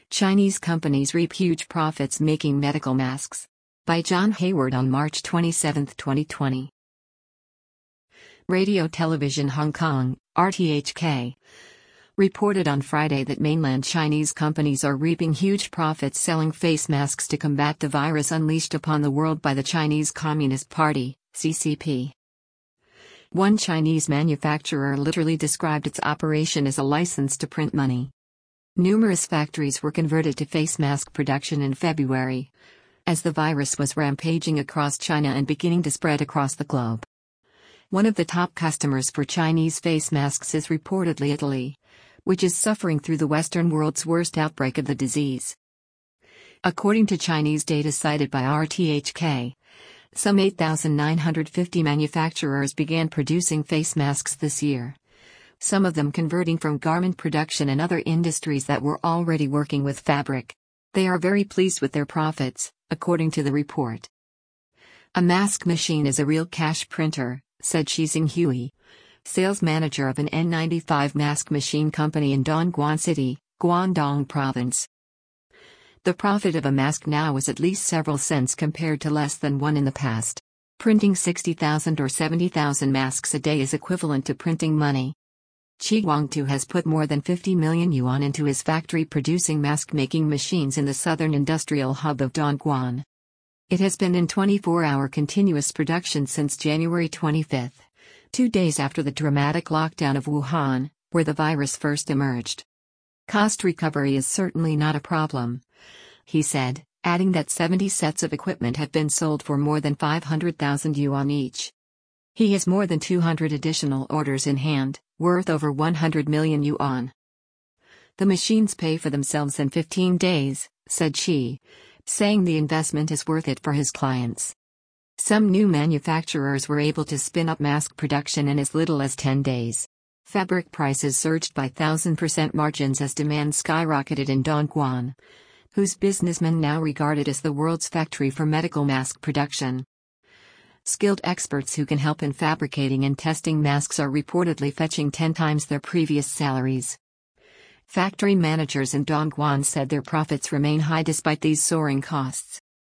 Chinese companies reap huge profits making medical masks. By John Hayward on March 27, 2020. Radio Television Hong Kong, RTHK, reported on Friday that mainland Chinese companies are reaping huge profits selling face masks to combat the virus unleashed upon the world by the Chinese Communist Party, CCP. One Chinese manufacturer literally described its operation as a license to print money. Numerous factories were converted to face mask production in February, as the virus was rampaging across China and beginning to spread across the globe. One of the top customers for Chinese face masks is reportedly Italy, which is suffering through the Western world's worst outbreak of the disease. According to Chinese data cited by RTHK, some 8,950 manufacturers began producing face masks this year, some of them converting from garment production and other industries that were already working with fabric. They are very pleased with their profits, according to the report. A mask machine is a real cash printer, said Shizing Hui, sales manager of an N95 mask machine company in Dongguan City, Guangdong Province. The profit of a mask now is at least several cents compared to less than one in the past. Printing 60,000 or 70,000 masks a day is equivalent to printing money. Qi Guangtu has put more than 50 million yuan into his factory producing mask-making machines in the southern industrial hub of Dongguan. It has been in 24-hour continuous production since January 25, 2 days after the dramatic lockdown of Wuhan, where the virus first emerged. Cost recovery is certainly not a problem, he said, adding that 70 sets of equipment have been sold for more than 500,000 yuan each. He has more than 200 additional orders in hand, worth over 100 million yuan. The machines pay for themselves in 15 days, said Qi, saying the investment is worth it for his clients. Some new manufacturers were able to spin up mask production in as little as 10 days. Fabric prices surged by 1,000% margins as demand skyrocketed in Dongguan, whose businessmen now regard it as the world's factory for medical mask production. Skilled experts who can help in fabricating and testing masks are reportedly fetching 10 times their previous salaries. Factory managers in Dongguan said their profits remain high despite these soaring costs.